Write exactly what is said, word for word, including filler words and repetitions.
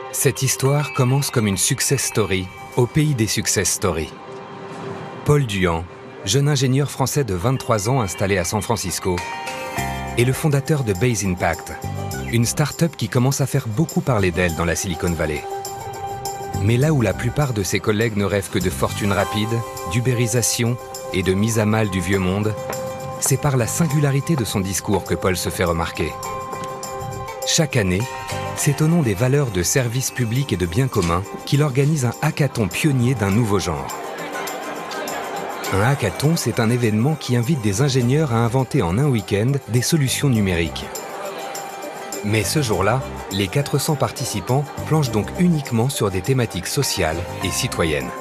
Cette histoire commence comme une success story au pays des success stories. Paul Duhan, jeune ingénieur français de vingt-trois ans installé à San Francisco, est le fondateur de Base Impact, une start-up qui commence à faire beaucoup parler d'elle dans la Silicon Valley. Mais là où la plupart de ses collègues ne rêvent que de fortune rapide, d'ubérisation et de mise à mal du vieux monde, c'est par la singularité de son discours que Paul se fait remarquer. Chaque année, c'est au nom des valeurs de service public et de bien commun qu'il organise un hackathon pionnier d'un nouveau genre. Un hackathon, c'est un événement qui invite des ingénieurs à inventer en un week-end des solutions numériques. Mais ce jour-là, les quatre cents participants planchent donc uniquement sur des thématiques sociales et citoyennes.